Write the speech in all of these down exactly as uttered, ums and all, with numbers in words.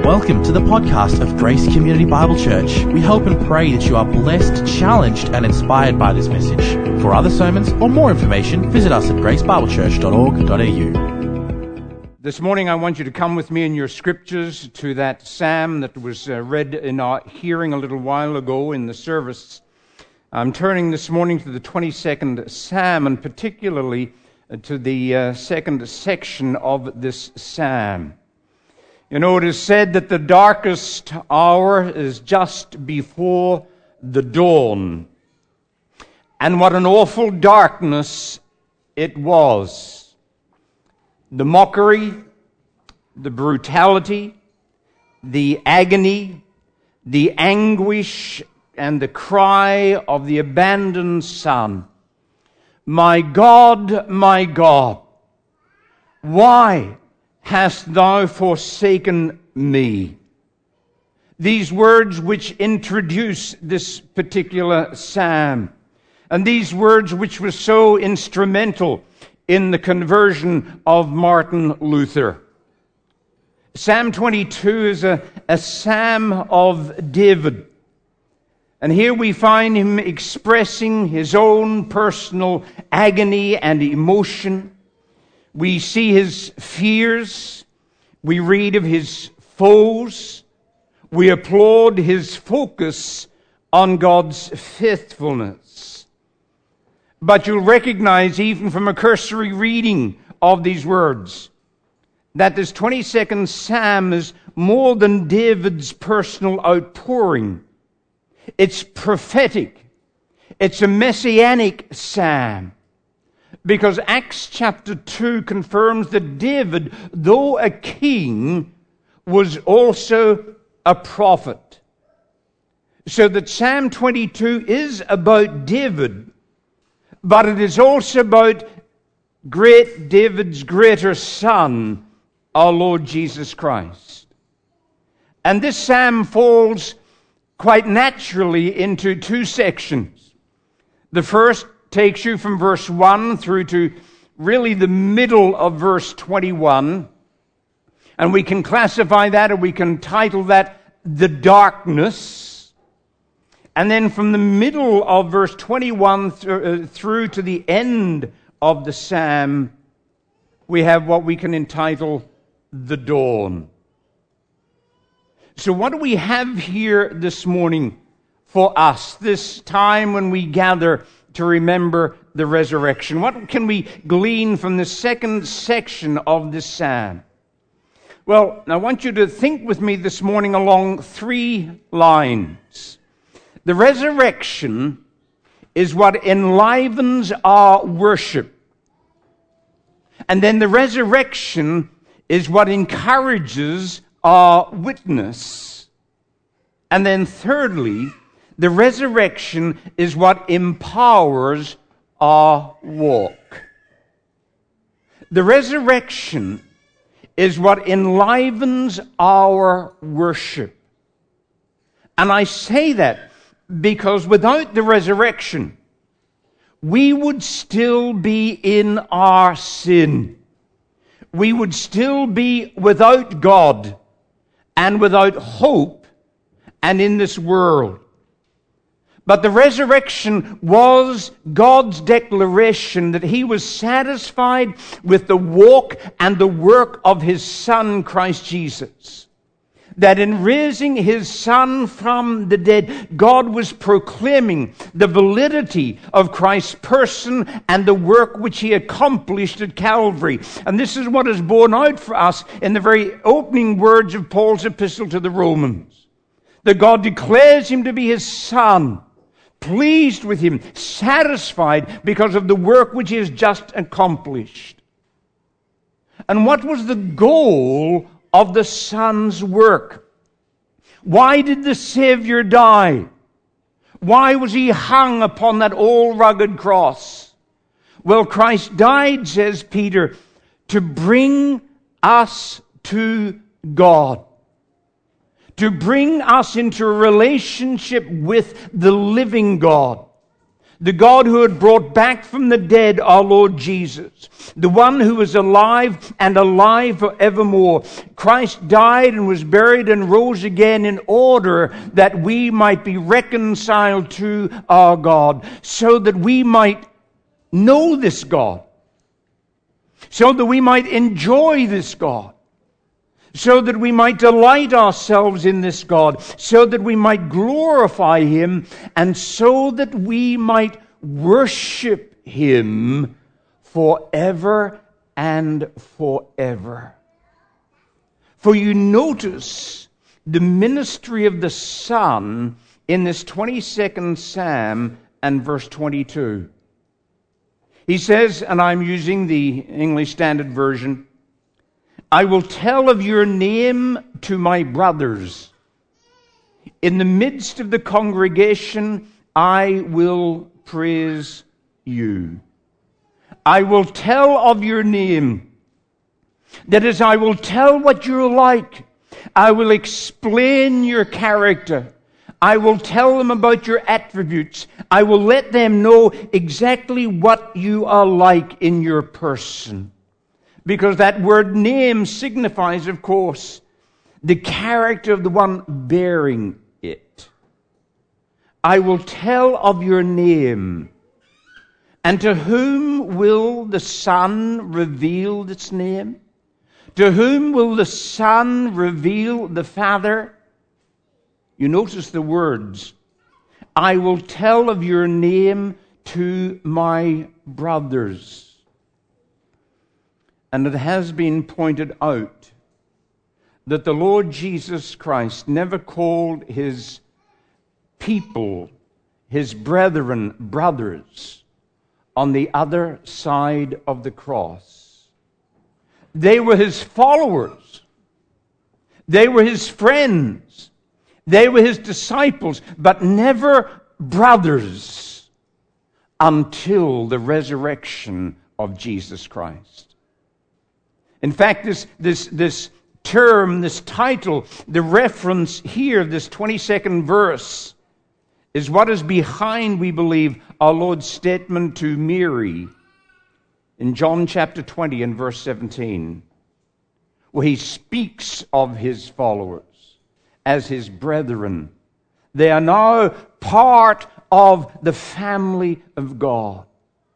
Welcome to the podcast of Grace Community Bible Church. We hope and pray that you are blessed, challenged, and inspired by this message. For other sermons or more information, visit us at grace bible church dot org dot a u. This morning I want you to come with me in your scriptures to that psalm that was uh, read in our hearing a little while ago in the service. I'm turning this morning to the twenty-second psalm, and particularly uh, to the uh, second section of this psalm. You know, it is said that the darkest hour is just before the dawn. And what an awful darkness it was. The mockery, the brutality, the agony, the anguish, and the cry of the abandoned son. My God, my God, why hast thou forsaken me? These words which introduce this particular psalm, and these words which were so instrumental in the conversion of Martin Luther. Psalm twenty-two is a, a psalm of David. And here we find him expressing his own personal agony and emotion. We see his fears. We read of his foes. We applaud his focus on God's faithfulness. But you'll recognize, even from a cursory reading of these words, that this twenty-second psalm is more than David's personal outpouring. It's prophetic. It's a messianic psalm. Because Acts chapter two confirms that David, though a king, was also a prophet. So that Psalm twenty-two is about David, but it is also about great David's greater son, our Lord Jesus Christ. And this psalm falls quite naturally into two sections. The first takes you from verse one through to really the middle of verse twenty-one. And we can classify that, or we can title that, The Darkness. And then from the middle of verse twenty-one th- uh, through to the end of the psalm, we have what we can entitle The Dawn. So what do we have here this morning for us, this time when we gather to remember the resurrection? What can we glean from the second section of this psalm? Well, I want you to think with me this morning along three lines. The resurrection is what enlivens our worship. And then the resurrection is what encourages our witness. And then thirdly, the resurrection is what empowers our walk. The resurrection is what enlivens our worship. And I say that because without the resurrection, we would still be in our sin. We would still be without God and without hope and in this world. But the resurrection was God's declaration that He was satisfied with the walk and the work of His Son, Christ Jesus. That in raising His Son from the dead, God was proclaiming the validity of Christ's person and the work which He accomplished at Calvary. And this is what is borne out for us in the very opening words of Paul's epistle to the Romans. That God declares Him to be His Son, pleased with Him, satisfied because of the work which He has just accomplished. And what was the goal of the Son's work? Why did the Savior die? Why was He hung upon that old rugged cross? Well, Christ died, says Peter, to bring us to God. To bring us into a relationship with the living God. The God who had brought back from the dead our Lord Jesus, the one who is alive and alive forevermore. Christ died and was buried and rose again in order that we might be reconciled to our God, so that we might know this God, so that we might enjoy this God, so that we might delight ourselves in this God, so that we might glorify Him, and so that we might worship Him forever and forever. For you notice the ministry of the Son in this twenty-second Psalm and verse twenty-two. He says, and I'm using the English Standard Version, I will tell of your name to my brothers. In the midst of the congregation, I will praise you. I will tell of your name. That is, I will tell what you're like. I will explain your character. I will tell them about your attributes. I will let them know exactly what you are like in your person. Because that word name signifies, of course, the character of the one bearing it. I will tell of your name. And to whom will the Son reveal its name? To whom will the Son reveal the Father? You notice the words, I will tell of your name to my brothers. And it has been pointed out that the Lord Jesus Christ never called His people, His brethren, brothers, on the other side of the cross. They were His followers. They were His friends. They were His disciples, but never brothers until the resurrection of Jesus Christ. In fact, this, this, this term, this title, the reference here, this twenty-second verse, is what is behind, we believe, our Lord's statement to Mary in John chapter twenty and verse seventeen, where He speaks of His followers as His brethren. They are now part of the family of God.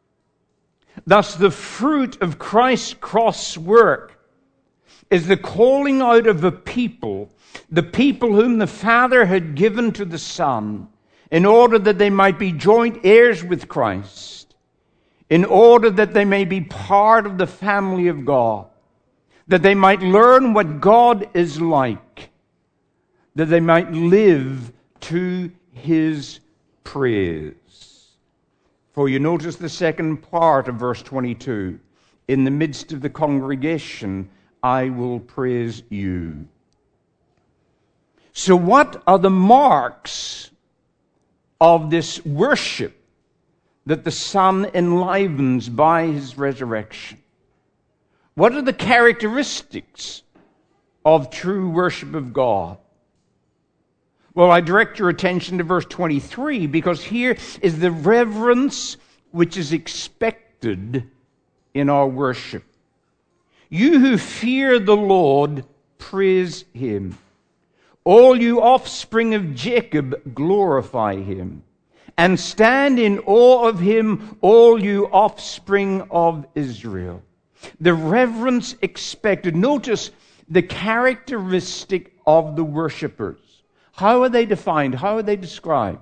Thus, the fruit of Christ's cross work is the calling out of a people, the people whom the Father had given to the Son, in order that they might be joint heirs with Christ, in order that they may be part of the family of God, that they might learn what God is like, that they might live to His praise. For you notice the second part of verse twenty-two. In the midst of the congregation, I will praise you. So what are the marks of this worship that the Son enlivens by His resurrection? What are the characteristics of true worship of God? Well, I direct your attention to verse twenty-three, because here is the reverence which is expected in our worship. You who fear the Lord, praise Him. All you offspring of Jacob, glorify Him. And stand in awe of Him, all you offspring of Israel. The reverence expected. Notice the characteristic of the worshipers. How are they defined? How are they described?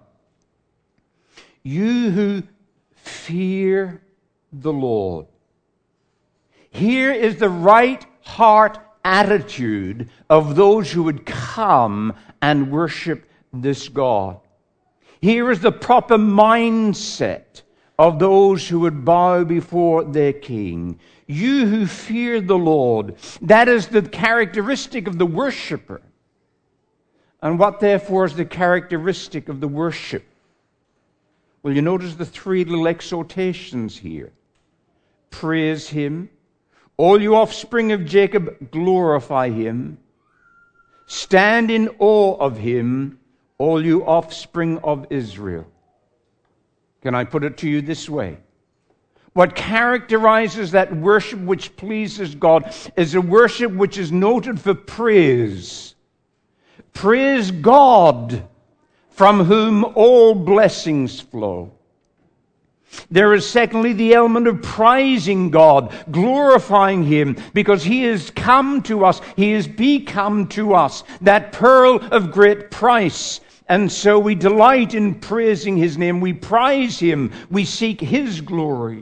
You who fear the Lord. Here is the right heart attitude of those who would come and worship this God. Here is the proper mindset of those who would bow before their King. You who fear the Lord. That is the characteristic of the worshiper. And what therefore is the characteristic of the worship? Well, you notice the three little exhortations here. Praise Him. All you offspring of Jacob, glorify Him. Stand in awe of Him, all you offspring of Israel. Can I put it to you this way? What characterizes that worship which pleases God is a worship which is noted for praise. Praise God, from whom all blessings flow. There is secondly the element of praising God, glorifying Him, because He has come to us, He has become to us that pearl of great price. And so we delight in praising His name, we praise Him, we seek His glory.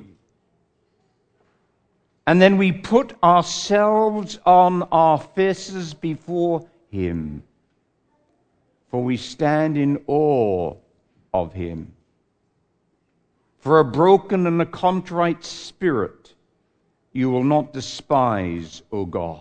And then we put ourselves on our faces before Him, for we stand in awe of Him. For a broken and a contrite spirit you will not despise, O God.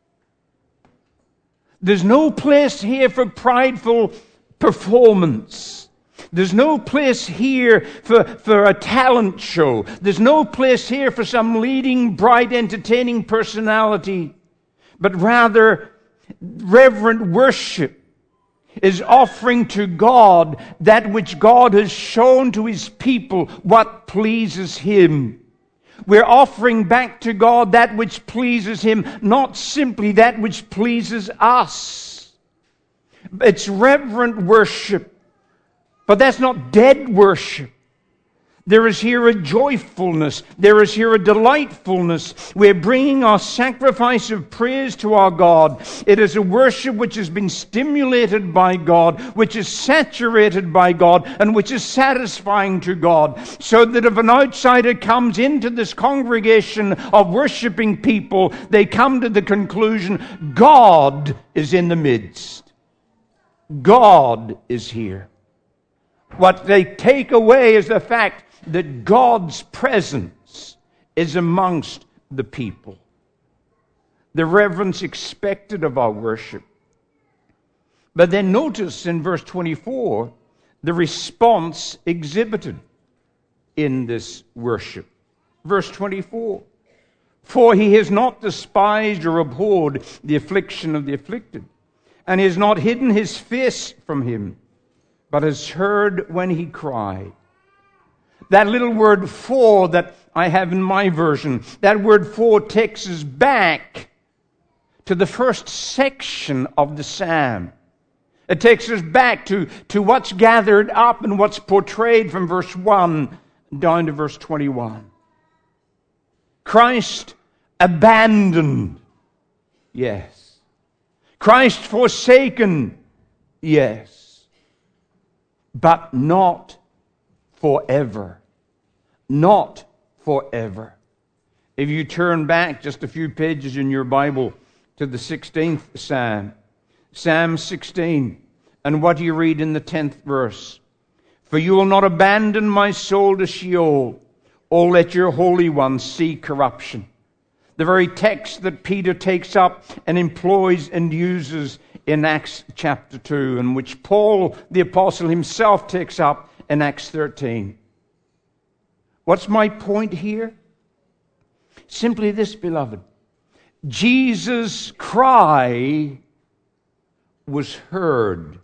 There's no place here for prideful performance. There's no place here for, for a talent show. There's no place here for some leading, bright, entertaining personality. But rather, reverent worship is offering to God that which God has shown to His people, what pleases Him. We're offering back to God that which pleases Him, not simply that which pleases us. It's reverent worship, but that's not dead worship. There is here a joyfulness. There is here a delightfulness. We're bringing our sacrifice of praise to our God. It is a worship which has been stimulated by God, which is saturated by God, and which is satisfying to God. So that if an outsider comes into this congregation of worshiping people, they come to the conclusion, God is in the midst. God is here. What they take away is the fact that God's presence is amongst the people. The reverence expected of our worship. But then notice in verse twenty-four, the response exhibited in this worship. Verse twenty-four, for He has not despised or abhorred the affliction of the afflicted, and He has not hidden His face from him, but has heard when he cried. That little word for that I have in my version, that word for takes us back to the first section of the psalm. It takes us back to, to what's gathered up and what's portrayed from verse one down to verse twenty-one. Christ abandoned, yes. Christ forsaken, yes. But not forever. Not forever. If you turn back just a few pages in your Bible to the sixteenth Psalm, Psalm sixteen, and what do you read in the tenth verse? For you will not abandon my soul to Sheol, or let your Holy One see corruption. The very text that Peter takes up and employs and uses in Acts chapter two, and which Paul the Apostle himself takes up in Acts thirteen. What's my point here? Simply this, beloved. Jesus' cry was heard.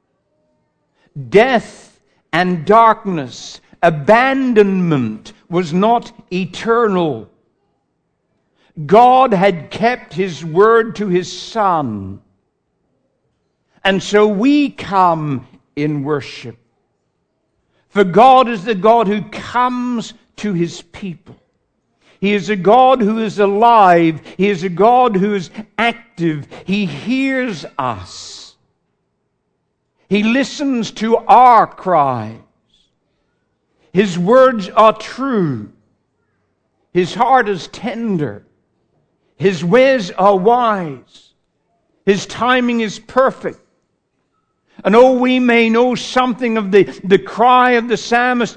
Death and darkness, abandonment was not eternal. God had kept His word to His Son. And so we come in worship. For God is the God who comes to His people. He is a God who is alive. He is a God who is active. He hears us. He listens to our cries. His words are true. His heart is tender. His ways are wise. His timing is perfect. And oh, we may know something of the, the cry of the psalmist.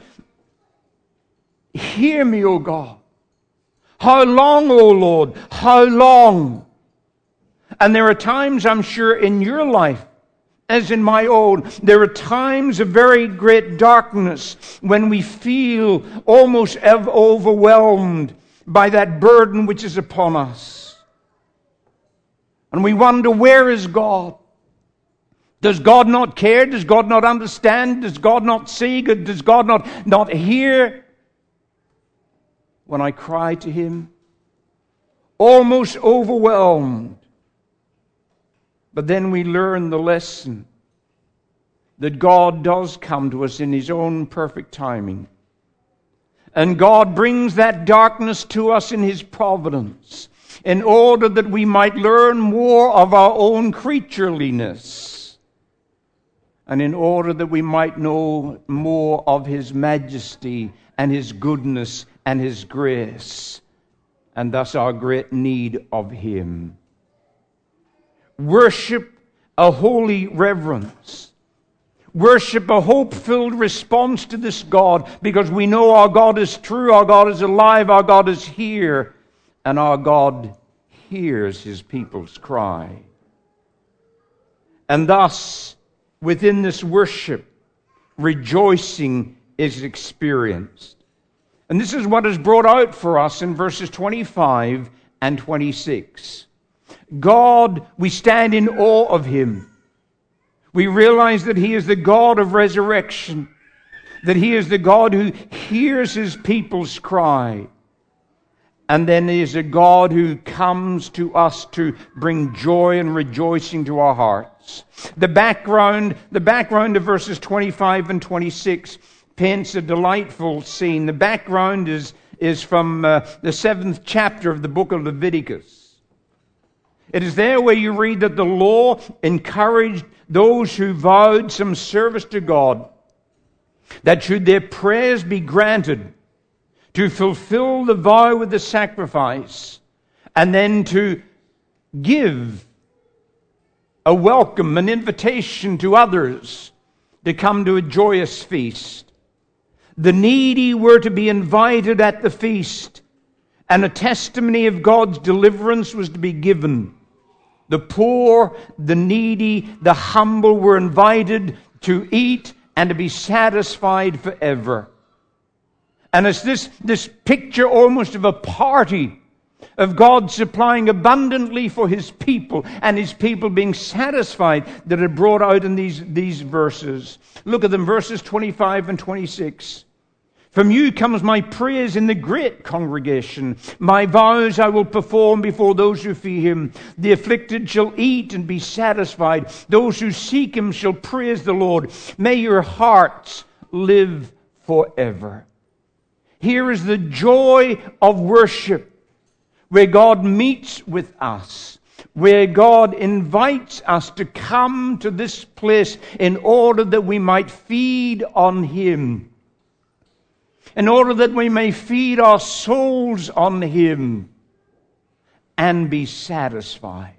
Hear me, O God. How long, O Lord? How long? And there are times, I'm sure, in your life, as in my own, there are times of very great darkness when we feel almost overwhelmed by that burden which is upon us. And we wonder, where is God? Does God not care? Does God not understand? Does God not see? Does God not, not hear when I cry to Him? Almost overwhelmed. But then we learn the lesson that God does come to us in His own perfect timing. And God brings that darkness to us in His providence in order that we might learn more of our own creatureliness. And in order that we might know more of His majesty and His goodness and His grace, and thus our great need of Him. Worship a holy reverence. Worship a hope-filled response to this God, because we know our God is true, our God is alive, our God is here, and our God hears His people's cry. And thus, within this worship, rejoicing is experienced. And this is what is brought out for us in verses twenty-five and twenty-six. God, we stand in awe of Him. We realize that He is the God of resurrection, that He is the God who hears His people's cry. And then He is a God who comes to us to bring joy and rejoicing to our hearts. The background, the background of verses twenty-five and twenty-six paints a delightful scene. The background is, is from uh, the seventh chapter of the book of Leviticus. It is there where you read that the law encouraged those who vowed some service to God, that should their prayers be granted, to fulfill the vow with the sacrifice, and then to give a welcome, an invitation to others to come to a joyous feast. The needy were to be invited at the feast, and a testimony of God's deliverance was to be given. The poor, the needy, the humble were invited to eat and to be satisfied forever. And it's this, this picture almost of a party, of God supplying abundantly for His people and His people being satisfied, that are brought out in these, these verses. Look at them, verses twenty-five and twenty-six. From you comes my praise in the great congregation. My vows I will perform before those who fear Him. The afflicted shall eat and be satisfied. Those who seek Him shall praise the Lord. May your hearts live forever. Here is the joy of worship, where God meets with us, where God invites us to come to this place in order that we might feed on Him, in order that we may feed our souls on Him and be satisfied.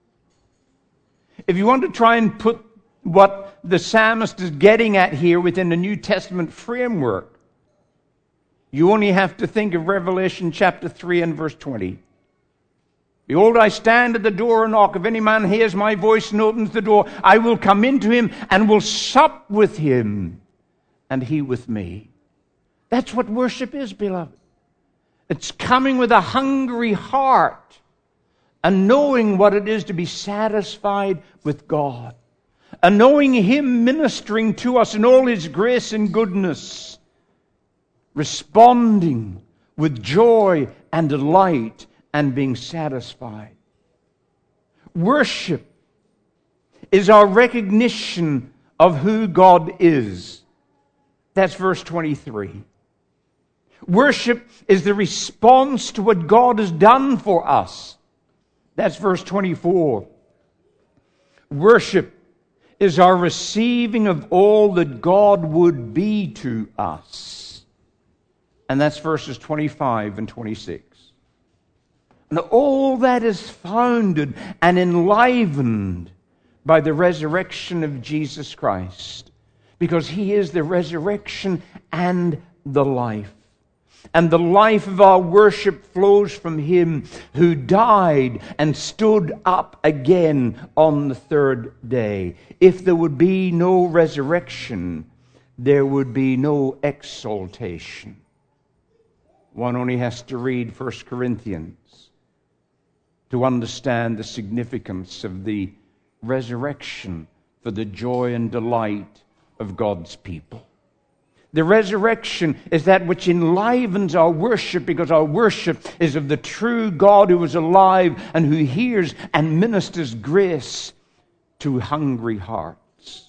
If you want to try and put what the psalmist is getting at here within the New Testament framework, you only have to think of Revelation chapter three and verse twenty. Behold, I stand at the door and knock. If any man hears my voice and opens the door, I will come into him and will sup with him, and he with me. That's what worship is, beloved. It's coming with a hungry heart and knowing what it is to be satisfied with God, and knowing Him ministering to us in all His grace and goodness, responding with joy and delight and being satisfied. Worship is our recognition of who God is. That's verse twenty-three. Worship is the response to what God has done for us. That's verse twenty-four. Worship is our receiving of all that God would be to us. And that's verses twenty-five and twenty-six. And all that is founded and enlivened by the resurrection of Jesus Christ, because He is the resurrection and the life. And the life of our worship flows from Him who died and stood up again on the third day. If there would be no resurrection, there would be no exaltation. One only has to read First Corinthians to understand the significance of the resurrection for the joy and delight of God's people. The resurrection is that which enlivens our worship, because our worship is of the true God who is alive and who hears and ministers grace to hungry hearts.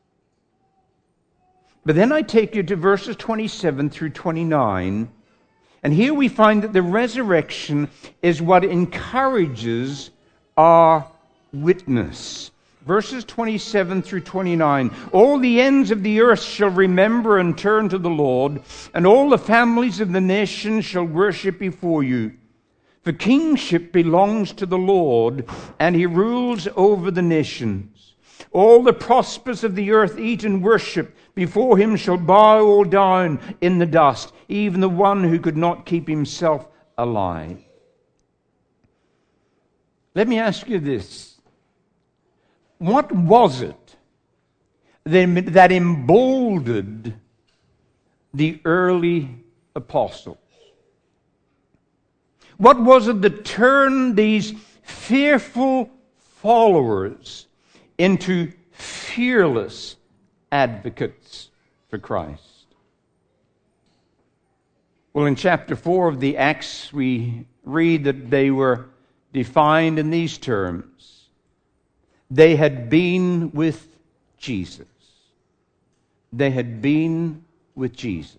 But then I take you to verses twenty-seven through twenty-nine, and here we find that the resurrection is what encourages our witness. Verses twenty-seven through twenty-nine. All the ends of the earth shall remember and turn to the Lord, and all the families of the nations shall worship before you. For kingship belongs to the Lord, and he rules over the nations. All the prosperous of the earth eat and worship. Before him shall bow all down in the dust, even the one who could not keep himself alive. Let me ask you this. What was it that emboldened the early apostles? What was it that turned these fearful followers into fearless advocates for Christ? Well, in chapter four of the Acts, we read that they were defined in these terms. They had been with Jesus. They had been with Jesus.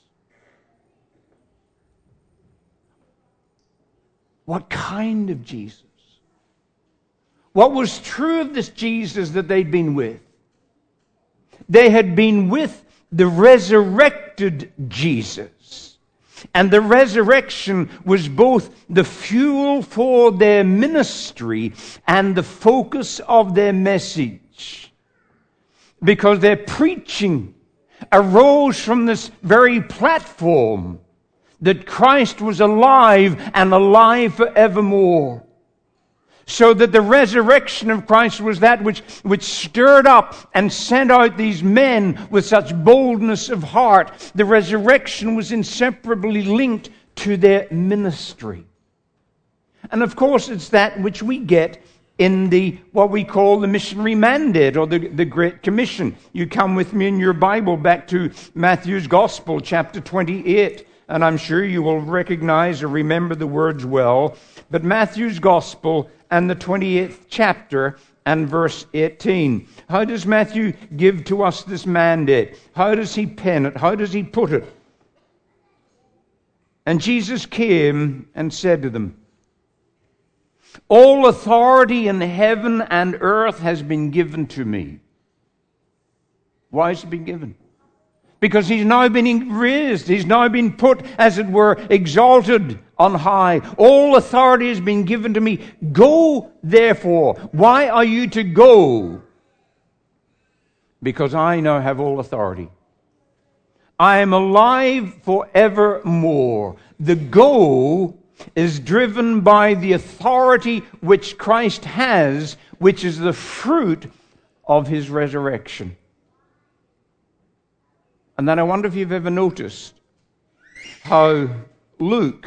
What kind of Jesus? What was true of this Jesus that they'd been with? They had been with the resurrected Jesus. And the resurrection was both the fuel for their ministry and the focus of their message. Because their preaching arose from this very platform that Christ was alive and alive forevermore. So that the resurrection of Christ was that which, which stirred up and sent out these men with such boldness of heart. The resurrection was inseparably linked to their ministry. And of course, it's that which we get in the what we call the missionary mandate or the, the Great Commission. You come with me in your Bible back to Matthew's Gospel, chapter twenty-eight. And I'm sure you will recognize or remember the words well. But Matthew's Gospel and the twenty-eighth chapter and verse eighteen. How does Matthew give to us this mandate? How does he pen it? How does he put it? And Jesus came and said to them, "All authority in heaven and earth has been given to me." Why has it been given? Because he's now been raised. He's now been put, as it were, exalted on high. All authority has been given to me. Go, therefore. Why are you to go? Because I now have all authority. I am alive forevermore. The go is driven by the authority which Christ has, which is the fruit of his resurrection. And then I wonder if you've ever noticed how Luke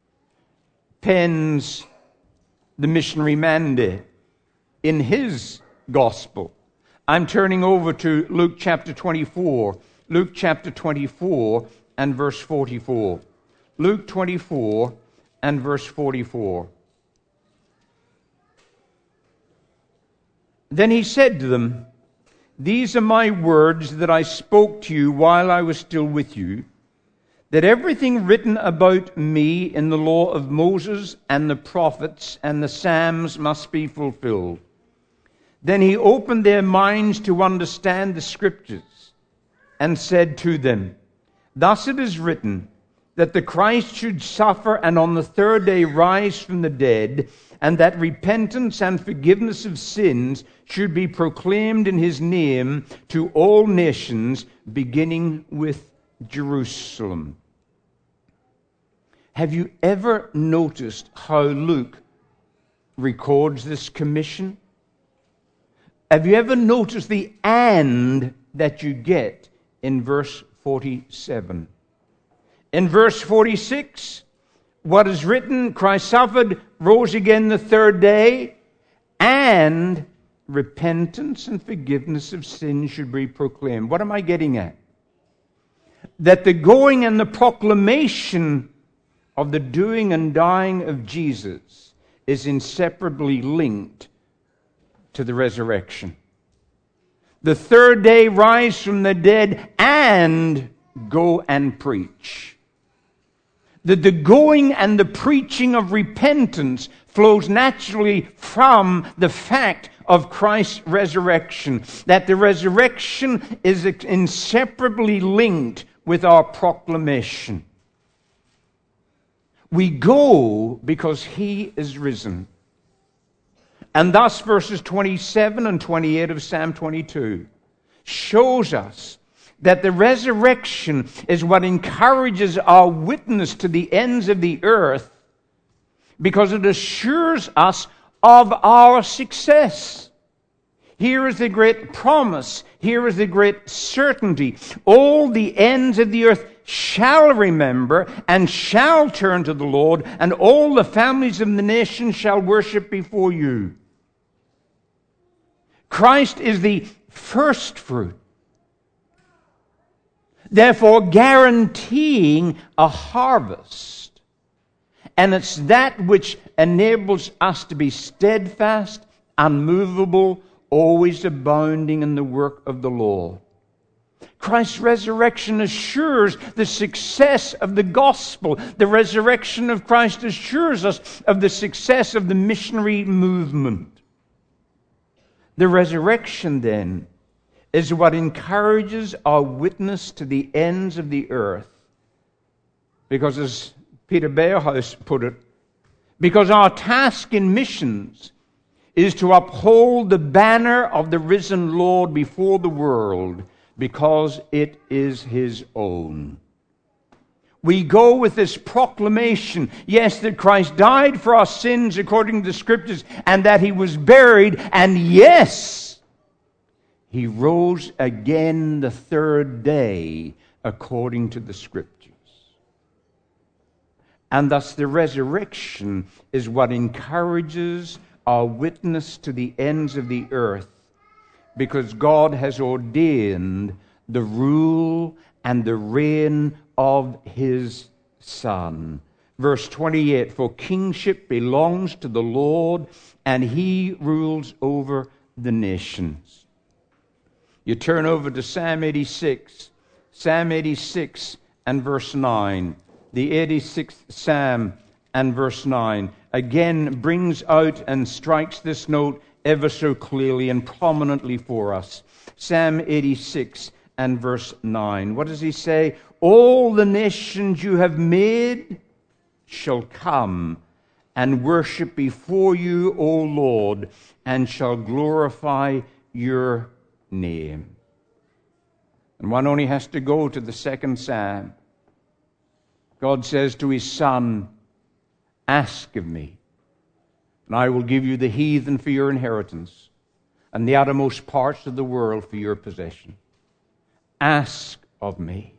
pens the missionary mandate in his gospel. I'm turning over to Luke chapter twenty-four. Luke chapter twenty-four and verse forty-four. Luke twenty-four and verse forty-four. Then he said to them, "These are my words that I spoke to you while I was still with you, that everything written about me in the law of Moses and the prophets and the Psalms must be fulfilled." Then he opened their minds to understand the Scriptures and said to them, "Thus it is written, that the Christ should suffer and on the third day rise from the dead, and that repentance and forgiveness of sins should be proclaimed in his name to all nations, beginning with Jerusalem." Have you ever noticed how Luke records this commission? Have you ever noticed the "and" that you get in verse forty-seven? In verse forty-six, what is written, Christ suffered, rose again the third day, and repentance and forgiveness of sins should be proclaimed. What am I getting at? That the going and the proclamation of the doing and dying of Jesus is inseparably linked to the resurrection. The third day rise from the dead and go and preach. That the going and the preaching of repentance flows naturally from the fact of Christ's resurrection. That the resurrection is inseparably linked with our proclamation. We go because He is risen. And thus verses twenty-seven and twenty-eight of Psalm twenty-two shows us that the resurrection is what encourages our witness to the ends of the earth, because it assures us of our success. Here is the great promise. Here is the great certainty. All the ends of the earth shall remember and shall turn to the Lord, and all the families of the nations shall worship before you. Christ is the first fruit, therefore guaranteeing a harvest. And it's that which enables us to be steadfast, unmovable, always abounding in the work of the Lord. Christ's resurrection assures the success of the gospel. The resurrection of Christ assures us of the success of the missionary movement. The resurrection, then, is what encourages our witness to the ends of the earth. Because, as Peter Bearhouse put it, because our task in missions is to uphold the banner of the risen Lord before the world, because it is His own. We go with this proclamation, yes, that Christ died for our sins according to the Scriptures, and that He was buried, and yes, He rose again the third day according to the Scriptures. And thus the resurrection is what encourages our witness to the ends of the earth, because God has ordained the rule and the reign of His Son. Verse twenty-eight, for kingship belongs to the Lord, and He rules over the nations. You turn over to Psalm eighty-six, Psalm eighty-six and verse nine. The eighty-sixth Psalm and verse nine again brings out and strikes this note ever so clearly and prominently for us. Psalm eighty-six and verse nine. What does he say? All the nations you have made shall come and worship before you, O Lord, and shall glorify your name. And one only has to go to the second Psalm. God says to His Son, ask of me, and I will give you the heathen for your inheritance, and the uttermost parts of the world for your possession. Ask of me.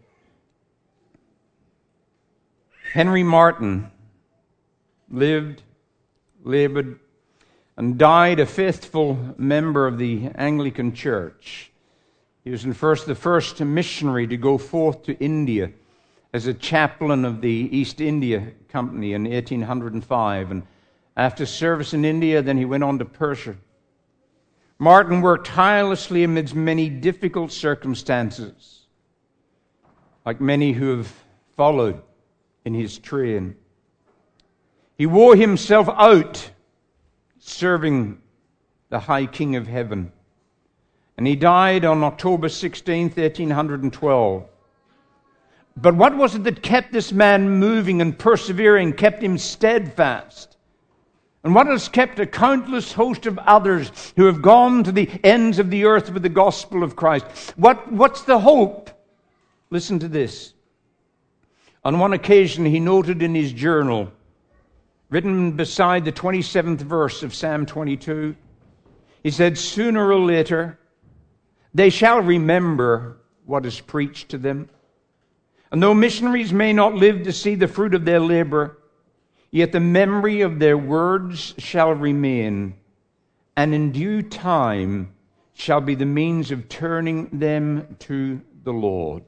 Henry Martyn lived, labored, and died a faithful member of the Anglican Church. He was in first, the first missionary to go forth to India as a chaplain of the East India Company in eighteen oh five. And after service in India, then he went on to Persia. Martyn worked tirelessly amidst many difficult circumstances, like many who have followed in his train. He wore himself out serving the High King of Heaven. And he died on October sixteenth, eighteen twelve. But what was it that kept this man moving and persevering, kept him steadfast? And what has kept a countless host of others who have gone to the ends of the earth with the gospel of Christ? What, what's the hope? Listen to this. On one occasion, he noted in his journal, written beside the twenty-seventh verse of Psalm twenty-two, he said, sooner or later, they shall remember what is preached to them. And though missionaries may not live to see the fruit of their labor, yet the memory of their words shall remain, and in due time shall be the means of turning them to the Lord.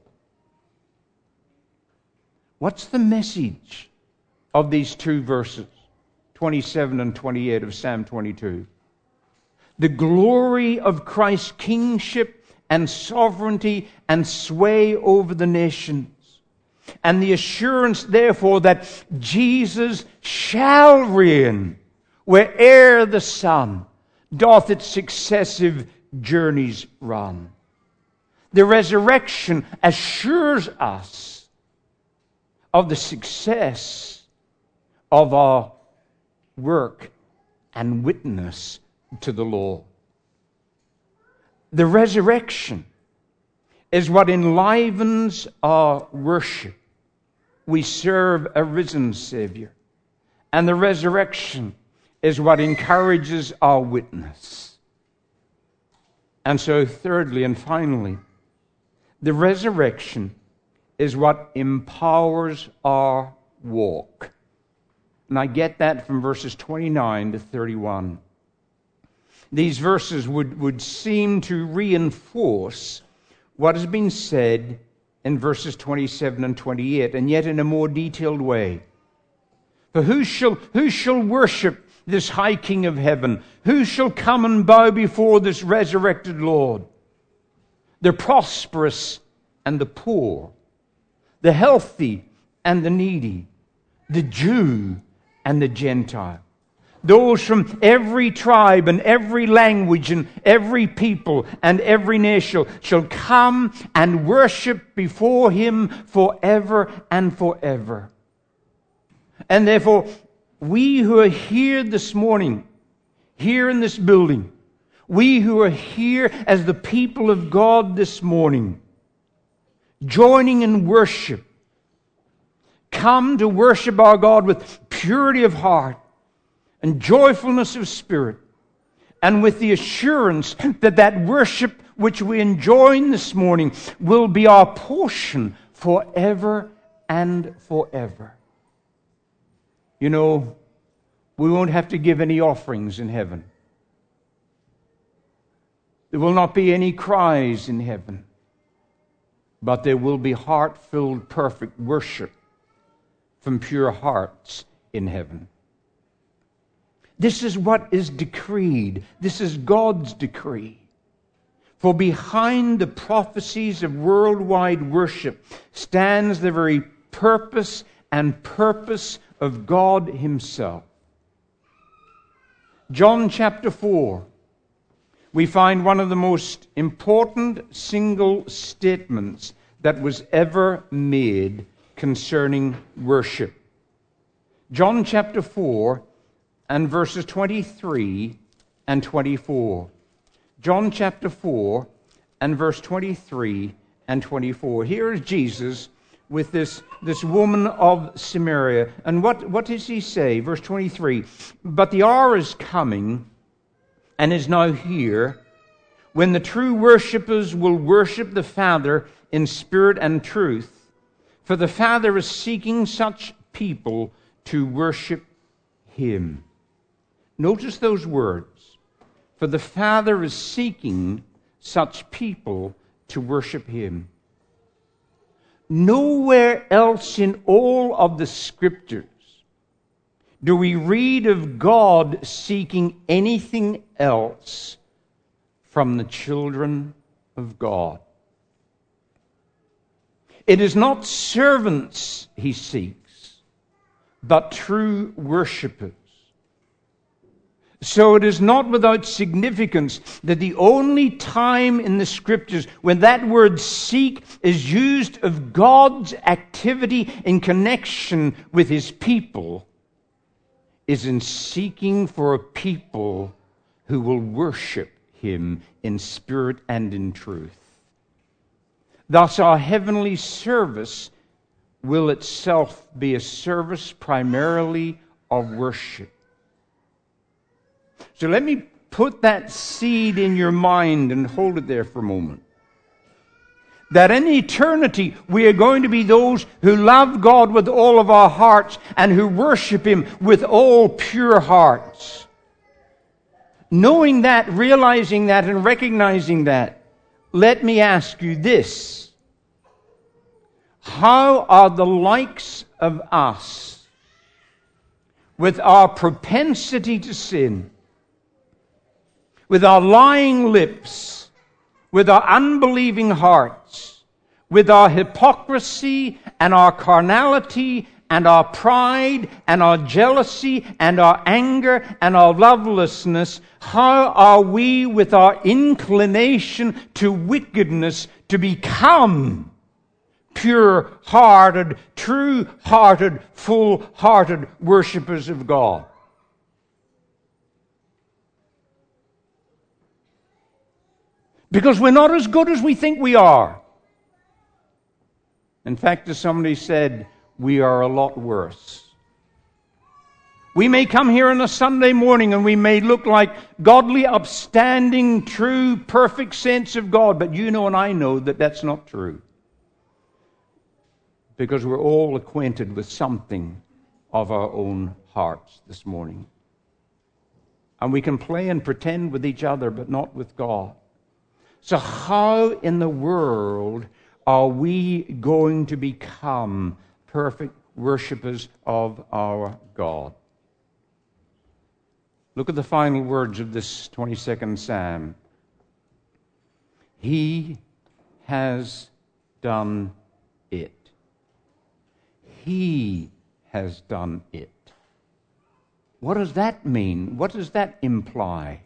What's the message of these two verses, twenty-seven and twenty-eight of Psalm twenty-two? The glory of Christ's kingship and sovereignty and sway over the nations, and the assurance, therefore, that Jesus shall reign where'er the sun doth its successive journeys run. The resurrection assures us of the success of our work and witness to the Lord. The resurrection is what enlivens our worship. We serve a risen Savior. And the resurrection is what encourages our witness. And so, thirdly and finally, the resurrection is what empowers our walk. And I get that from verses twenty-nine to thirty-one. These verses would, would seem to reinforce what has been said in verses twenty-seven and twenty-eight, and yet in a more detailed way. For who shall, who shall worship this high King of heaven? Who shall come and bow before this resurrected Lord? The prosperous and the poor, the healthy and the needy, the Jew and the Gentile. Those from every tribe and every language and every people and every nation shall come and worship before Him forever and forever. And therefore, we who are here this morning, here in this building, we who are here as the people of God this morning, joining in worship, come to worship our God with purity of heart and joyfulness of spirit, and with the assurance that that worship which we enjoy this morning will be our portion forever and forever. You know, we won't have to give any offerings in heaven. There will not be any cries in heaven, but there will be heart-filled, perfect worship from pure hearts in heaven. This is what is decreed. This is God's decree. For behind the prophecies of worldwide worship stands the very purpose and purpose of God Himself. John chapter four, we find one of the most important single statements that was ever made concerning worship. John chapter four and verses twenty-three and twenty-four. John chapter four and verse twenty-three and twenty-four. Here is Jesus with this, this woman of Samaria. And what, what does He say? Verse twenty-three. But the hour is coming and is now here when the true worshippers will worship the Father in spirit and truth. For the Father is seeking such people to worship Him. Notice those words. For the Father is seeking such people to worship Him. Nowhere else in all of the Scriptures do we read of God seeking anything else from the children of God. It is not servants He seeks, but true worshippers. So it is not without significance that the only time in the Scriptures when that word seek is used of God's activity in connection with His people is in seeking for a people who will worship Him in spirit and in truth. Thus our heavenly service will itself be a service primarily of worship. So let me put that seed in your mind and hold it there for a moment. That in eternity we are going to be those who love God with all of our hearts and who worship Him with all pure hearts. knowing that, realizing that, and recognizing that, let me ask you this. How are the likes of us, with our propensity to sin, with our lying lips, with our unbelieving hearts, with our hypocrisy and our carnality and our pride and our jealousy and our anger and our lovelessness, how are we with our inclination to wickedness to become pure-hearted, true-hearted, full-hearted worshippers of God? Because we're not as good as we think we are. In fact, as somebody said, we are a lot worse. We may come here on a Sunday morning and we may look like godly, upstanding, true, perfect saints of God, but you know and I know that that's not true. Because we're all acquainted with something of our own hearts this morning. And we can play and pretend with each other, but not with God. So how in the world are we going to become perfect worshippers of our God? Look at the final words of this twenty-second Psalm. He has done it. He has done it. What does that mean? What does that imply?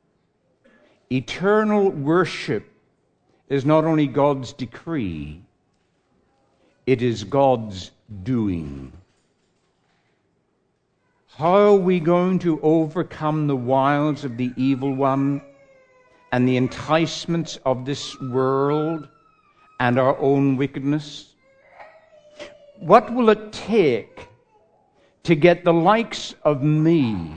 Eternal worship is not only God's decree, it is God's doing. How are we going to overcome the wiles of the evil one and the enticements of this world and our own wickedness? What will it take to get the likes of me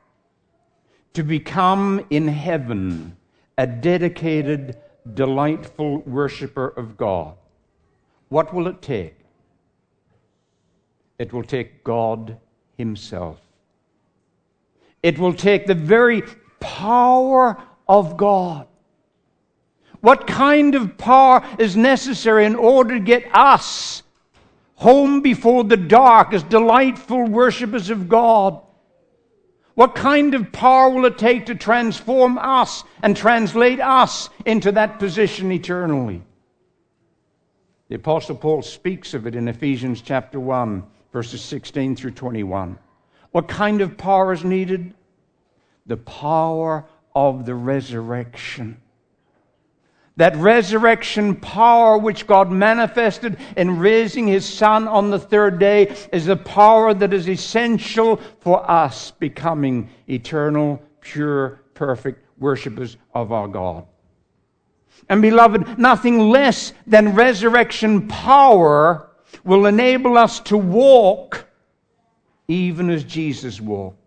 to become in heaven a dedicated, delightful worshiper of God? What will it take? It will take God Himself. It will take the very power of God. What kind of power is necessary in order to get us home before the dark as delightful worshippers of God? What kind of power will it take to transform us and translate us into that position eternally? The Apostle Paul speaks of it in Ephesians chapter one, verses sixteen through twenty-one. What kind of power is needed? The power of the resurrection. That resurrection power which God manifested in raising His Son on the third day is the power that is essential for us becoming eternal, pure, perfect worshippers of our God. And beloved, nothing less than resurrection power will enable us to walk even as Jesus walked.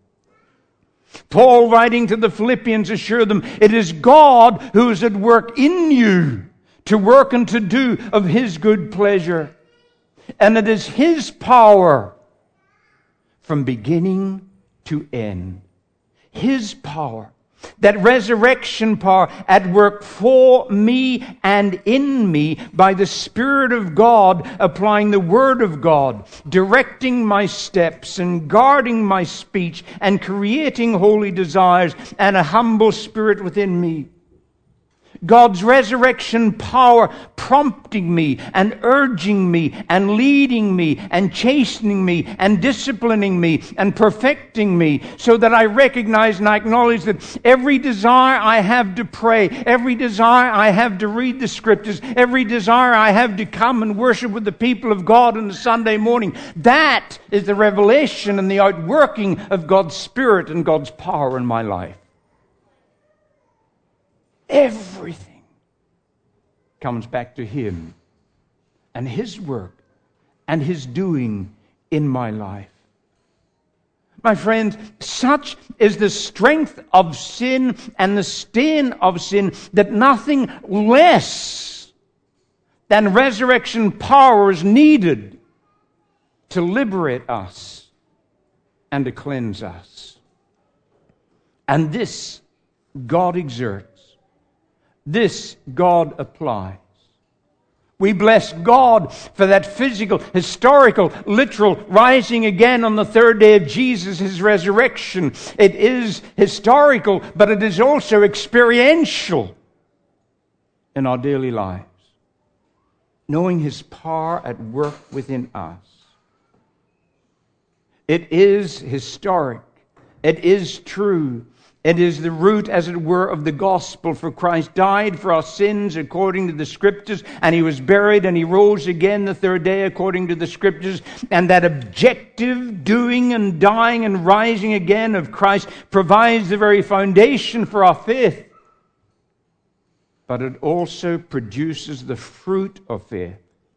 Paul, writing to the Philippians, assured them, it is God who is at work in you to work and to do of His good pleasure. And it is His power from beginning to end. His power. That resurrection power at work for me and in me by the Spirit of God, applying the Word of God, directing my steps and guarding my speech and creating holy desires and a humble spirit within me. God's resurrection power prompting me and urging me and leading me and chastening me and disciplining me and perfecting me so that I recognize and I acknowledge that every desire I have to pray, every desire I have to read the Scriptures, every desire I have to come and worship with the people of God on a Sunday morning, that is the revelation and the outworking of God's Spirit and God's power in my life. Everything comes back to Him and His work and His doing in my life. My friends, such is the strength of sin and the stain of sin that nothing less than resurrection power is needed to liberate us and to cleanse us. And this God exerts. This God applies. We bless God for that physical, historical, literal rising again on the third day of Jesus' resurrection. It is historical, but it is also experiential in our daily lives. Knowing His power at work within us. It is historic. It is true. It is the root, as it were, of the gospel. For Christ died for our sins according to the Scriptures, and He was buried, and He rose again the third day according to the Scriptures. And that objective doing and dying and rising again of Christ provides the very foundation for our faith. But it also produces the fruit of faith.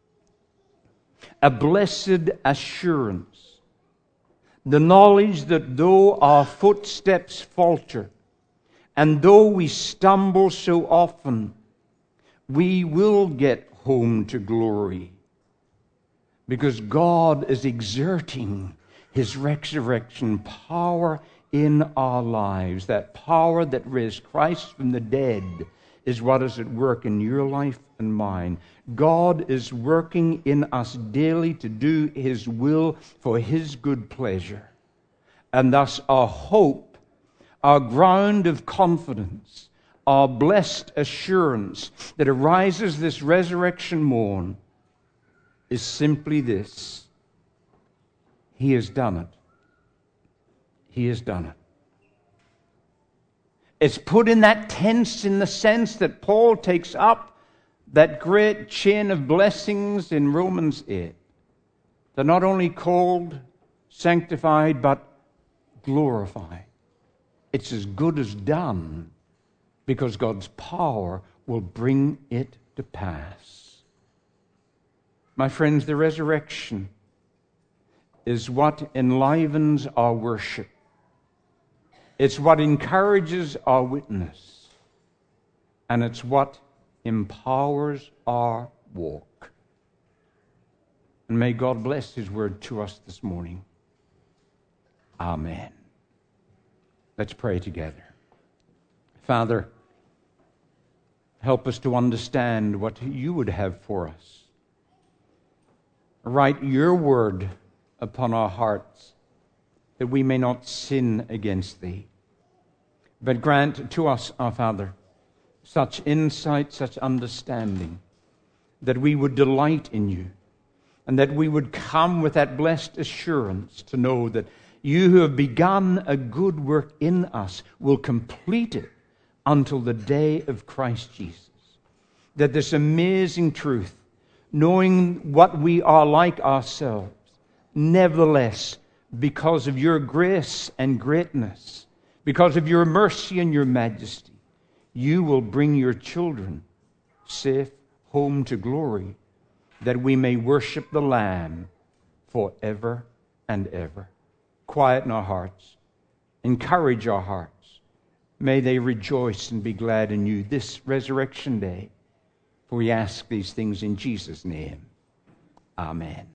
A blessed assurance. The knowledge that though our footsteps falter, and though we stumble so often, we will get home to glory. Because God is exerting His resurrection power in our lives. That power that raised Christ from the dead is what is at work in your life and mine. God is working in us daily to do His will for His good pleasure. And thus our hope, our ground of confidence, our blessed assurance that arises this resurrection morn is simply this: He has done it. He has done it. It's put in that tense in the sense that Paul takes up that great chain of blessings in Romans eight. They're not only called, sanctified, but glorified. It's as good as done because God's power will bring it to pass. My friends, the resurrection is what enlivens our worship. It's what encourages our witness. And it's what empowers our walk. And may God bless His word to us this morning. Amen. Let's pray together. Father, help us to understand what You would have for us. Write Your word upon our hearts, that we may not sin against Thee. But grant to us, our Father, such insight, such understanding, that we would delight in You, and that we would come with that blessed assurance to know that You who have begun a good work in us will complete it until the day of Christ Jesus. That this amazing truth, knowing what we are like ourselves, nevertheless, because of Your grace and greatness, because of Your mercy and Your majesty, You will bring Your children safe home to glory, that we may worship the Lamb forever and ever. Quieten our hearts. Encourage our hearts. May they rejoice and be glad in You this resurrection day. For we ask these things in Jesus' name. Amen.